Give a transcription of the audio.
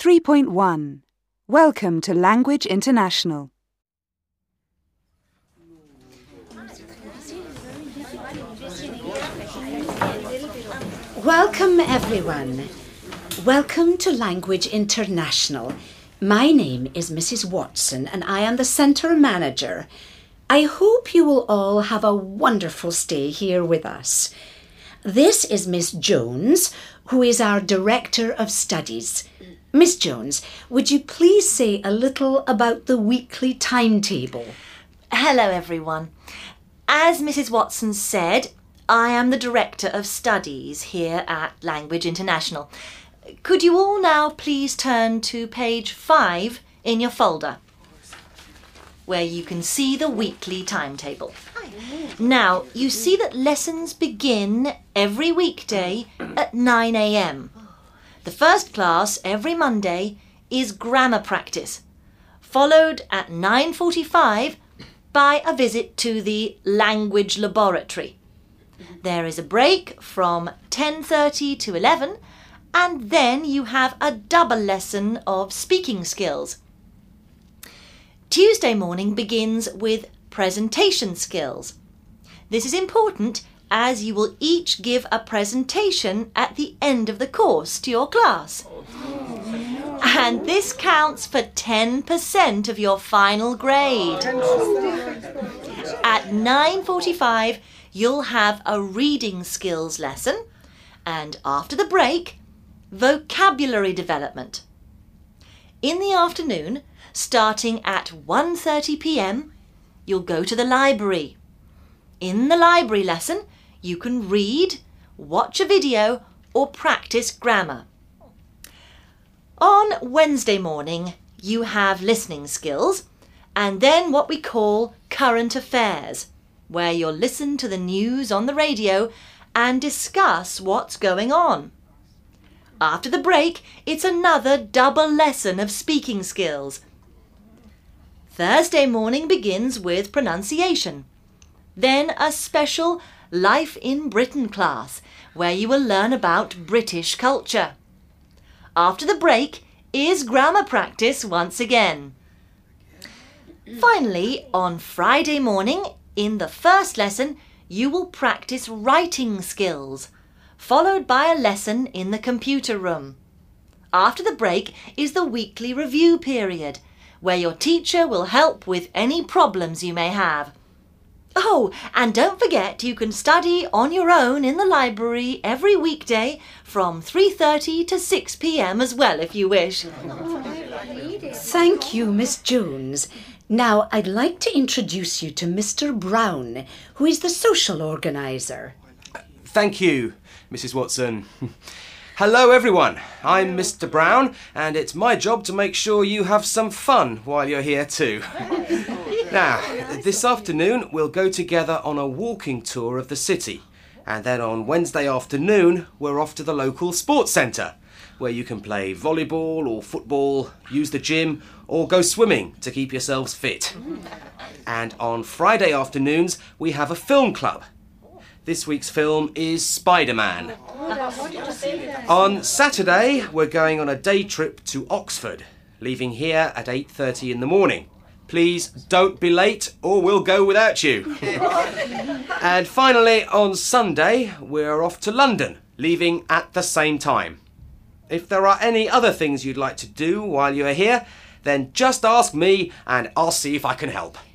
3.1. Welcome to Language International. Welcome, everyone. Welcome to Language International. My name is Mrs. Watson and I am the Centre Manager. I hope you will all have a wonderful stay here with us. This is Miss Jones, who is our Director of Studies. Miss Jones, would you please say a little about the weekly timetable? Hello, everyone. As Mrs. Watson said, I am the Director of Studies here at Language International. Could you all now please turn to page 5 in your folder, where you can see the weekly timetable. Now, you see that lessons begin every weekday at 9 a.m. The first class every Monday is grammar practice, followed at 9:45 by a visit to the language laboratory. There is a break from 10:30 to 11, and then you have a double lesson of speaking skills. Tuesday morning begins with presentation skills. This is important as you will each give a presentation at the end of the course to your class. And this counts for 10% of your final grade. At 9:45, you'll have a reading skills lesson, and after the break, vocabulary development. In the afternoon, starting at 1:30 p.m, you'll go to the library. In the library lesson, you can read, watch a video, or practice grammar. On Wednesday morning, you have listening skills, and then what we call current affairs, where you'll listen to the news on the radio and discuss what's going on. After the break, it's another double lesson of speaking skills. Thursday morning begins with pronunciation. Then a special Life in Britain class, where you will learn about British culture. After the break is grammar practice once again. Finally, on Friday morning, in the first lesson, you will practice writing skills, followed by a lesson in the computer room. After the break is the weekly review period, where your teacher will help with any problems you may have. Oh, and don't forget you can study on your own in the library every weekday from 3:30 to 6 p.m. as well, if you wish. Thank you, Miss Jones. Now, I'd like to introduce you to Mr. Brown, who is the social organiser. Thank you, Mrs. Watson. Hello, everyone. I'm Mr. Brown, and it's my job to make sure you have some fun while you're here too. Now, this afternoon we'll go together on a walking tour of the city, and then on Wednesday afternoon we're off to the local sports centre, where you can play volleyball or football, use the gym, or go swimming to keep yourselves fit. And on Friday afternoons we have a film club. This week's film is Spider-Man. On Saturday, we're going on a day trip to Oxford, leaving here at 8:30 in the morning. Please don't be late or we'll go without you. And finally, on Sunday, we're off to London, leaving at the same time. If there are any other things you'd like to do while you're here, then just ask me and I'll see if I can help.